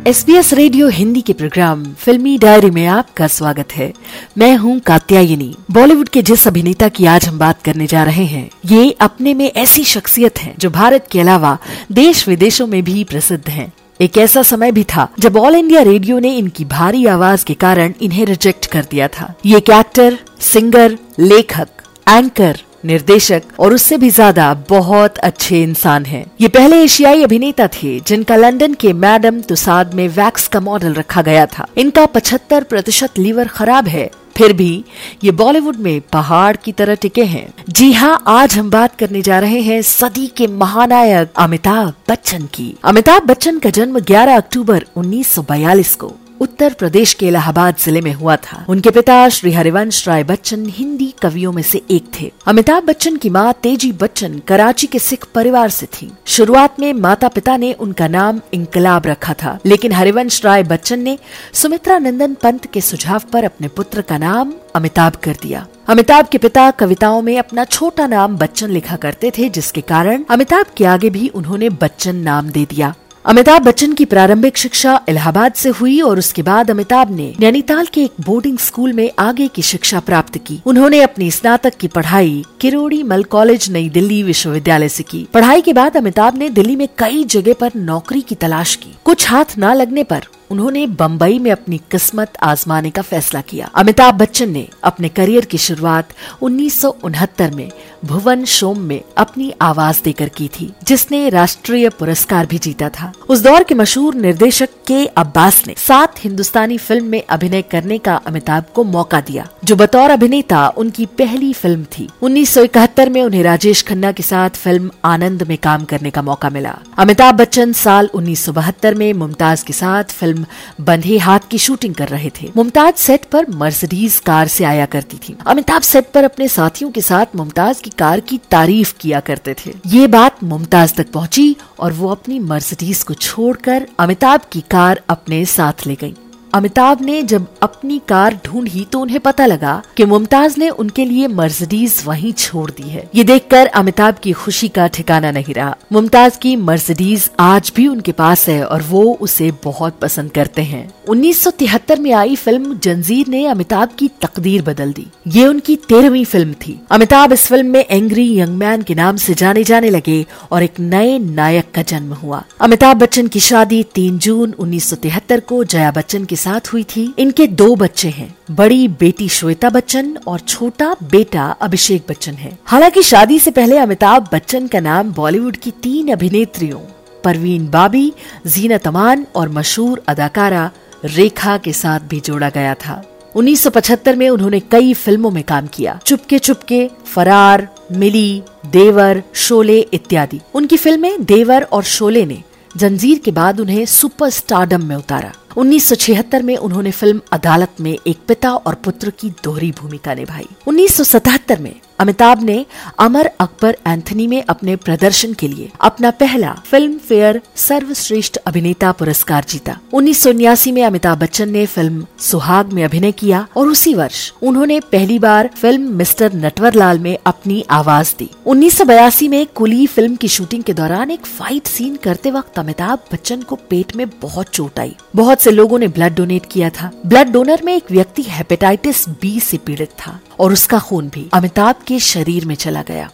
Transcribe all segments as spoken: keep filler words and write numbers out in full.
S B S radio Hindi के programme फिल्मी diary में आपका स्वागत है। मैं हूं कात्यायनी। बॉलीवुड के जिस अभिनेता की आज हम बात करने जा रहे हैं, ये अपने में ऐसी शख्सियत है जो भारत के अलावा देश विदेशों में भी प्रसिद्ध हैं। एक ऐसा समय भी था जब ऑल इंडिया रेडियो ने इनकी भारी आवाज के कारण इन्हें रिजेक्ट कर दिया था। ये एक एक्टर, सिंगर, लेखक, एंकर, निर्देशक और उससे भी ज्यादा बहुत अच्छे इंसान हैं। ये पहले एशियाई अभिनेता थे जिनका लंदन के मैडम तुसाद में वैक्स का मॉडल रखा गया था। इनका पचहत्तर प्रतिशत लीवर खराब है, फिर भी ये बॉलीवुड में पहाड़ की तरह टिके हैं। जी हाँ, आज हम बात करने जा रहे हैं सदी के महानायक अमिताभ बच्चन की। अमिताभ बच्चन का जन्म ग्यारह अक्टूबर उन्नीस सौ बयालीस को उत्तर प्रदेश के इलाहाबाद जिले में हुआ था। उनके पिता श्री हरिवंश राय बच्चन हिंदी कवियों में से एक थे। अमिताभ बच्चन की मां तेजी बच्चन कराची के सिख परिवार से थी। शुरुआत में माता पिता ने उनका नाम इंकलाब रखा था, लेकिन हरिवंश राय बच्चन ने सुमित्रा नंदन पंत के सुझाव पर अपने पुत्र का नाम अमिताभ कर दिया। अमिताभ के पिता कविताओं में अपना छोटा नाम बच्चन लिखा करते थे, जिसके कारण अमिताभ के आगे भी उन्होंने बच्चन नाम दे दिया। अमिताभ बच्चन की प्रारंभिक शिक्षा इलाहाबाद से हुई और उसके बाद अमिताभ ने नैनीताल के एक बोर्डिंग स्कूल में आगे की शिक्षा प्राप्त की। उन्होंने अपनी स्नातक की पढ़ाई किरोड़ी मल कॉलेज नई दिल्ली विश्वविद्यालय से की। पढ़ाई के बाद अमिताभ ने दिल्ली में कई जगह पर नौकरी की तलाश की। कुछ हाथ न लगने पर उन्होंने बम्बई में अपनी किस्मत आजमाने का फैसला किया। अमिताभ बच्चन ने अपने करियर की शुरुआत उन्नीस सौ उनहत्तर में भुवन शोम में अपनी आवाज देकर की थी, जिसने राष्ट्रीय पुरस्कार भी जीता था। उस दौर के मशहूर निर्देशक के अब्बास ने सात हिंदुस्तानी फिल्म में अभिनय करने का अमिताभ को मौका दिया, जो बतौर अभिनेता उनकी पहली फिल्म थी। उन्नीस सौ इकहत्तर में उन्हें राजेश खन्ना के साथ फिल्म आनंद में काम करने का मौका मिला। अमिताभ बच्चन साल उन्नीस सौ बहत्तर में मुमताज के साथ फिल्म बंधे हाथ की शूटिंग कर रहे थे। मुमताज सेट पर मर्सिडीज कार से आया करती थी। अमिताभ सेट पर अपने साथियों के साथ मुमताज की कार की तारीफ किया करते थे। ये बात मुमताज तक पहुंची और वो अपनी मर्सिडीज को छोड़कर अमिताभ की कार अपने साथ ले गई। अमिताभ ने जब अपनी कार ढूंढी तो उन्हें पता लगा कि मुमताज ने उनके लिए मर्सिडीज वहीं छोड़ दी है। ये देखकर अमिताभ की खुशी का ठिकाना नहीं रहा। मुमताज की मर्सिडीज आज भी उनके पास है और वो उसे बहुत पसंद करते हैं। उन्नीस सौ तिहत्तर में आई फिल्म जंजीर ने अमिताभ की तकदीर बदल दी। ये उनकी तेरहवीं फिल्म थी। अमिताभ इस फिल्म में एंग्री यंग मैन के नाम से जाने जाने लगे और एक नए नायक का जन्म हुआ। अमिताभ बच्चन की शादी तीन जून उन्नीस सौ तिहत्तर को जया बच्चन के साथ हुई थी। इनके दो बच्चे हैं, बड़ी बेटी श्वेता बच्चन और छोटा बेटा अभिषेक बच्चन है। हालांकि शादी से पहले अमिताभ बच्चन का नाम बॉलीवुड की तीन अभिनेत्रियों परवीन बाबी, जीनत अमान और मशहूर अदाकारा रेखा के साथ भी जोड़ा गया था। उन्नीस सौ पचहत्तर में उन्होंने कई फिल्मों में काम किया। चुपके चुपके, फरार, मिली, देवर, शोले इत्यादि। उनकी फिल्में देवर और शोले ने जंजीर के बाद उन्हें सुपर स्टारडम में उतारा। उन्नीस सौ छिहत्तर में उन्होंने फिल्म अदालत में एक पिता और पुत्र की दोहरी भूमिका निभाई। उन्नीस सौ सतहत्तर में अमिताभ ने अमर अकबर एंथनी में अपने प्रदर्शन के लिए अपना पहला फिल्म फेयर सर्वश्रेष्ठ अभिनेता पुरस्कार जीता। उन्नीस सौ उन्यासी में अमिताभ बच्चन ने फिल्म सुहाग में अभिनय किया और उसी वर्ष उन्होंने पहली बार फिल्म मिस्टर नटवरलाल में अपनी आवाज दी। उन्नीस सौ बयासी में कुली फिल्म की शूटिंग के दौरान एक फाइट सीन करते वक्त अमिताभ बच्चन को पेट में बहुत चोट आई। बहुत से लोगों ने ब्लड डोनेट किया था। ब्लड डोनर में एक व्यक्ति हेपेटाइटिस बी से पीड़ित था और उसका खून भी अमिताभ के शरीर में चला गया।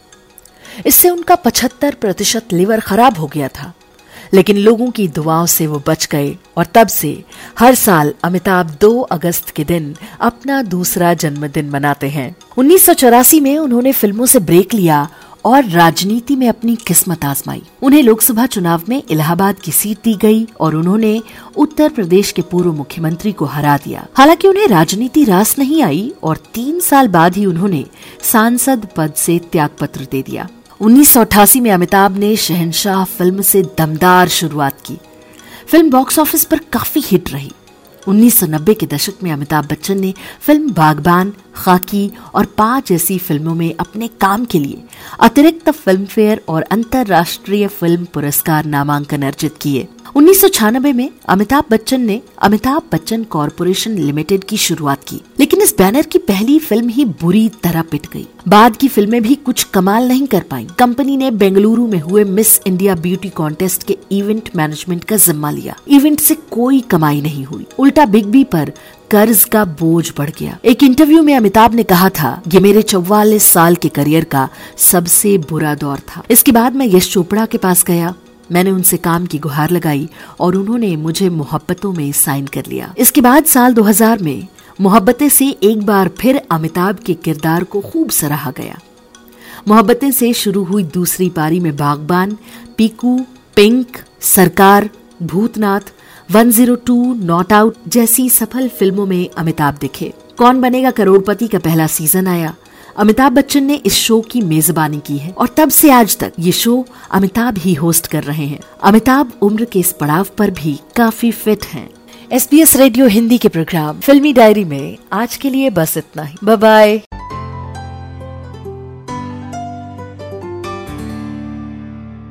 इससे उनका पचहत्तर प्रतिशत लीवर खराब हो गया था, लेकिन लोगों की दुआओं से वो बच गए और तब से हर साल अमिताभ दो अगस्त के दिन अपना दूसरा जन्मदिन मनाते हैं। उन्नीस सौ चौरासी में उन्होंने फिल्मों से ब्रेक लिया और राजनीति में अपनी किस्मत आजमाई। उन्हें लोकसभा चुनाव में इलाहाबाद की सीट दी गई और उन्होंने उत्तर प्रदेश के पूर्व मुख्यमंत्री को हरा दिया। हालांकि उन्हें राजनीति रास नहीं आई और तीन साल बाद ही उन्होंने सांसद पद से त्यागपत्र दे दिया। उन्नीस सौ अट्ठासी में अमिताभ ने शहंशाह फिल्म से दमदार शुरुआत की। फिल्म बॉक्स ऑफिस पर काफी हिट रही। उन्नीस सौ नब्बे के दशक में अमिताभ बच्चन ने फिल्म बागबान, खाकी और पा जैसी फिल्मों में अपने काम के लिए अतिरिक्त फिल्म फेयर और अंतर्राष्ट्रीय फिल्म पुरस्कार नामांकन अर्जित किए। उन्नीस सौ छियानवे में अमिताभ बच्चन ने अमिताभ बच्चन कॉरपोरेशन लिमिटेड की शुरुआत की, लेकिन इस बैनर की पहली फिल्म ही बुरी तरह पिट गई। बाद की फिल्में भी कुछ कमाल नहीं कर पाईं। कंपनी ने बेंगलुरु में हुए मिस इंडिया ब्यूटी कॉन्टेस्ट के इवेंट मैनेजमेंट का जिम्मा लिया। इवेंट से कोई कमाई नहीं हुई, उल्टा बिग बी पर कर्ज का बोझ बढ़ गया। एक इंटरव्यू में अमिताभ ने कहा था, ये मेरे चौवालीस साल के करियर का सबसे बुरा दौर था। इसके बाद मैं यश चोपड़ा के पास गया, मैंने उनसे काम की गुहार लगाई और उन्होंने मुझे मोहब्बतों में साइन कर लिया। इसके बाद साल दो हज़ार में मोहब्बतें से एक बार फिर अमिताभ के किरदार को खूब सराहा गया। मोहब्बतें से शुरू हुई दूसरी पारी में बागबान, पीकू, पिंक, सरकार, भूतनाथ, एक सौ दो, नॉट आउट जैसी सफल फिल्मों में अमिताभ दिखे। कौन बनेगा करोड़पति का पहला सीजन आया। अमिताभ बच्चन ने इस शो की मेजबानी की है और तब से आज तक ये शो अमिताभ ही होस्ट कर रहे हैं। अमिताभ उम्र के इस पड़ाव पर भी काफी फिट हैं। S B S radio Hindi के प्रोग्राम फिल्मी डायरी में आज के लिए बस इतना ही। Bye bye.